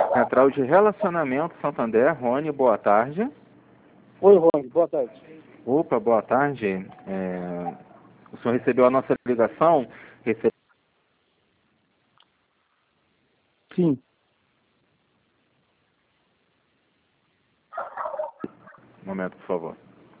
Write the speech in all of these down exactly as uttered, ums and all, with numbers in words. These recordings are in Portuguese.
Central de Relacionamento Santander, Rony, boa tarde. Oi, Rony, boa tarde. Opa, boa tarde. É... O senhor recebeu a nossa ligação? Rece... Sim. Um momento, por favor.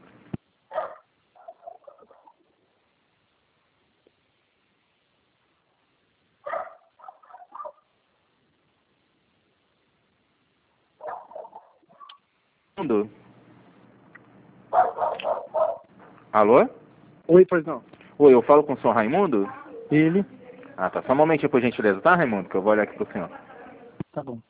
Alô? Oi, pois não. Oi, eu falo com o senhor Raimundo? Ele? Ah, tá. Só um momentinho, por gentileza, tá, Raimundo? Que eu vou olhar aqui pro senhor. Tá bom.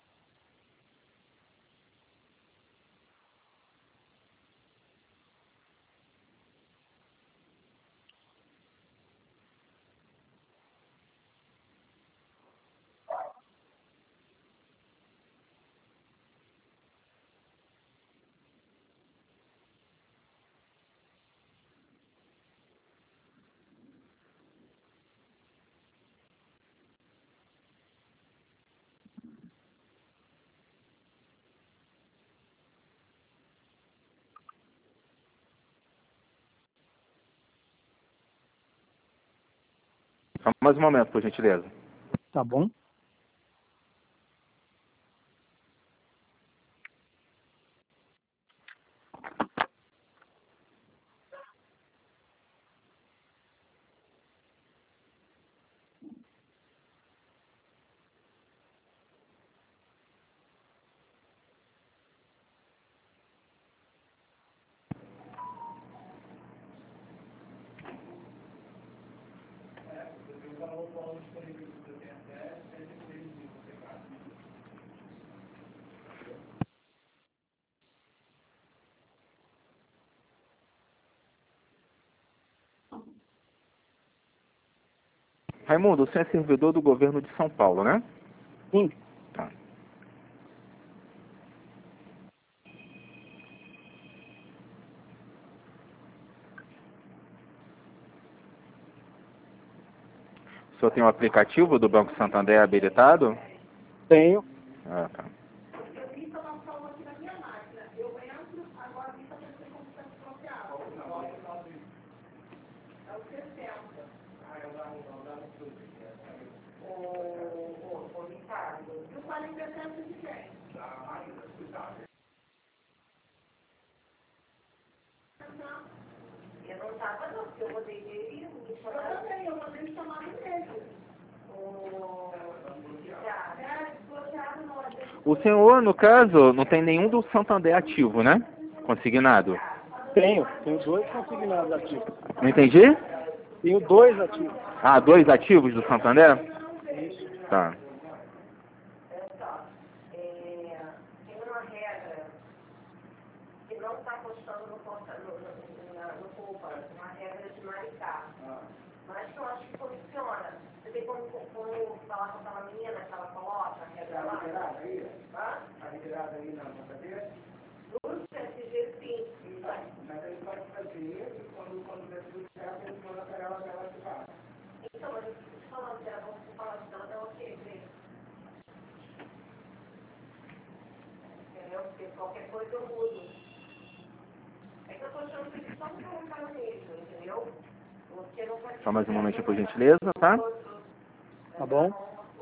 Só mais um momento, por gentileza. Tá bom. Raimundo, o senhor é servidor do governo de São Paulo, né? Sim. Tá. O senhor tem o aplicativo do Banco Santander habilitado? Tenho. Ah, tá. Eu não estava não, porque eu rodei dele e eu também, eu rodei o chamado dele. O senhor, no caso, não tem nenhum do Santander ativo, né? Consignado. Tenho. Tenho dois consignados ativos. Não entendi? Tenho dois ativos. Ah, dois ativos do Santander? Isso. Tá. Tem uma regra que não está constando no, no, no, no poupança, uma regra de Maricá. Mas que eu acho que funciona. Você tem como, como falar com aquela menina que ela coloca a regra lá? Está liberada aí? Está liberada aí na cadeira? No C S G, sim. Mas ele pode fazer, e quando, quando der tudo certo, ele manda para ela dela ativar. Então, mas eu estou te falando dela, vamos falar dela, dela o quê? Entendeu? Porque qualquer coisa eu mudo. É que eu estou achando que eles só não colocaram mesmo, entendeu? Porque não vai. Só mais um momentinho, por gentileza, tá? Tá bom.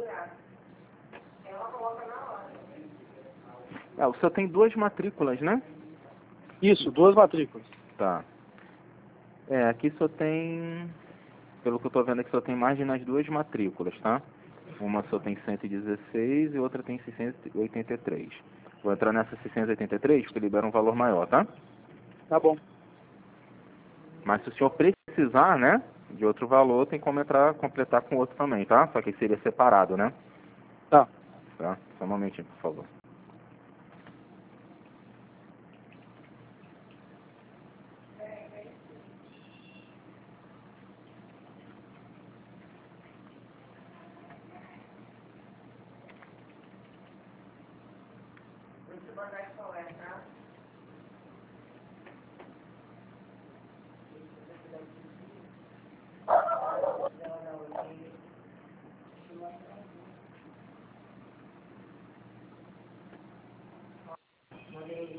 Ela coloca na hora. Ah, o senhor tem duas matrículas, né? Isso, duas matrículas. Tá. É, aqui só tem... Pelo que eu tô vendo aqui, só tem margem nas duas matrículas, tá? Uma só tem cento e dezesseis e outra tem seiscentos e oitenta e três. Vou entrar nessa seiscentos e oitenta e três, porque libera um valor maior, tá? Tá bom. Mas se o senhor precisar, né, de outro valor, tem como entrar, completar com outro também, tá? Só que seria separado, né? Tá. Tá? Só um momentinho, por favor.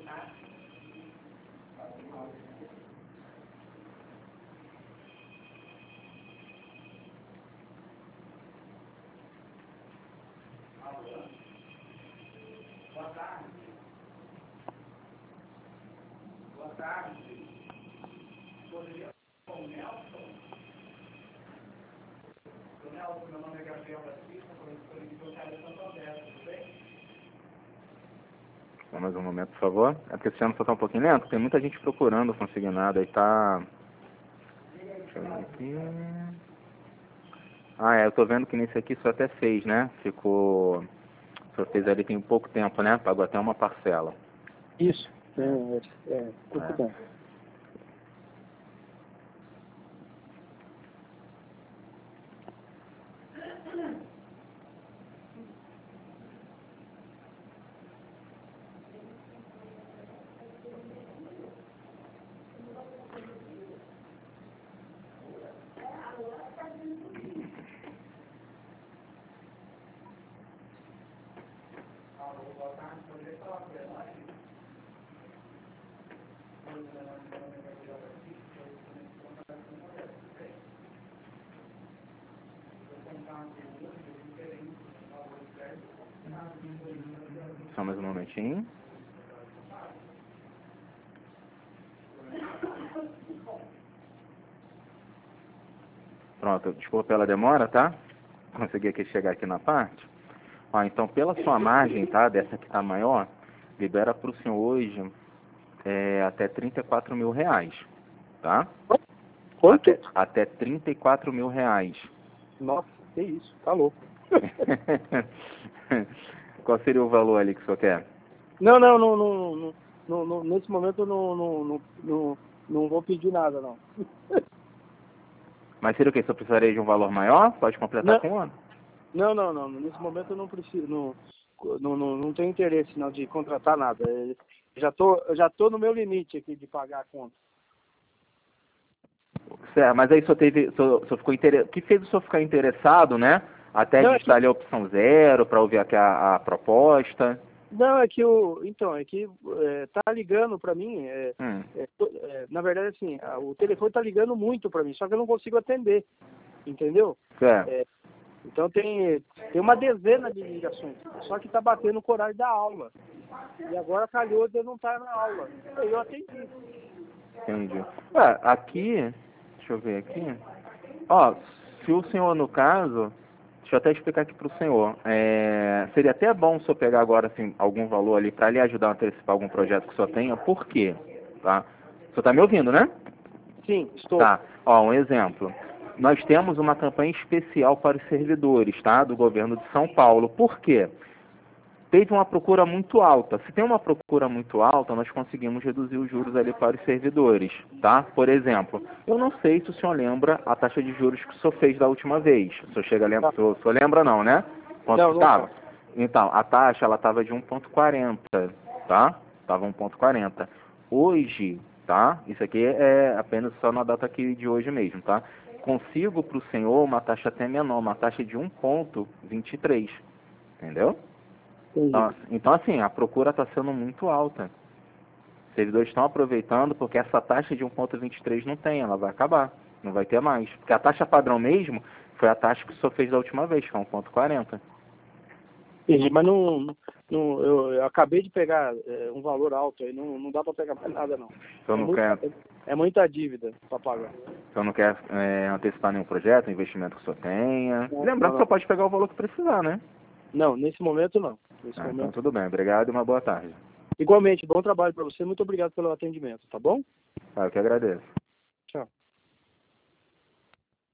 Só mais um momento, por favor. É porque esse ano só tá um pouquinho lento, tem muita gente procurando o consignado, aí tá... Deixa eu ver aqui... Ah, é, eu tô vendo que nesse aqui só até fez, né? Ficou... Só fez ali tem pouco tempo, né? Pagou até uma parcela. Isso. É, é, é pouco É. tempo. Só mais um momentinho. Pronto, desculpa pela demora, tá? Consegui aqui chegar aqui na parte. Ó, então pela sua margem, tá? Dessa que tá maior, libera pro senhor hoje é, até trinta e quatro mil reais, tá? Quanto? Até, até trinta e quatro mil reais. Nossa, que isso, tá louco. Qual seria o valor ali que o senhor quer? Não, não, não, não, não, não, não, nesse momento eu não, não, não, não, não vou pedir nada, não. Mas seria o quê? Se eu precisaria de um valor maior, pode completar Não. com um ano. Não, não, não, nesse momento eu não preciso, não, não, não, não tenho interesse não de contratar nada. Eu já tô, eu já tô no meu limite aqui de pagar a conta. Certo, mas aí o senhor teve, o senhor, o senhor ficou inter... o que fez o senhor ficar interessado, né? Até Não, é digitar que, ali a opção zero para ouvir aqui a, a proposta. não, é que o, então, é que é, tá ligando para mim, é, Hum. é, é, na verdade assim, a, o telefone tá ligando muito para mim, só que eu não consigo atender, entendeu? Certo. É, então tem, tem uma dezena de ligações, só que tá batendo com o horário da aula. E agora calhou de eu não estar na aula. Aí eu atendi. Entendi. Ué, aqui, deixa eu ver aqui. Ó, se o senhor, no caso, deixa eu até explicar aqui pro senhor. É, seria até bom o senhor pegar agora, assim, algum valor ali para lhe ajudar a antecipar algum projeto que o senhor tenha. Por quê? Tá? O senhor tá me ouvindo, né? Sim, estou. Tá. Ó, um exemplo. Nós temos uma campanha especial para os servidores, tá? Do governo de São Paulo. Por quê? Teve uma procura muito alta. Se tem uma procura muito alta, nós conseguimos reduzir os juros ali para os servidores, tá? Por exemplo, eu não sei se o senhor lembra a taxa de juros que o senhor fez da última vez. O senhor chega a lembrar, o senhor lembra não, né? Quanto Não, não estava? tá. Então, a taxa ela estava de um vírgula quarenta, tá? Estava um vírgula quarenta. Hoje, tá? Isso aqui é apenas só na data aqui de hoje mesmo, tá? Consigo para o senhor uma taxa até menor, uma taxa de um vírgula vinte e três, entendeu? Então, então, assim, a procura está sendo muito alta. Os servidores estão aproveitando porque essa taxa de um vírgula vinte e três não tem, ela vai acabar, não vai ter mais. Porque a taxa padrão mesmo foi a taxa que o senhor fez da última vez, que é um vírgula quarenta. Entendi, mas não, não eu, eu acabei de pegar é, um valor alto aí, não, não dá para pegar mais nada não. O senhor É, não muita, quer, é muita dívida para pagar. o senhor não quer é, antecipar nenhum projeto, investimento que o senhor tenha. Não, Lembrando que não, o senhor não. pode pegar o valor que precisar, né? Não, nesse momento não. Nesse Ah, então momento. tudo bem. Obrigado e uma boa tarde. Igualmente, bom trabalho para você. Muito obrigado pelo atendimento, tá bom? Ah, eu que agradeço.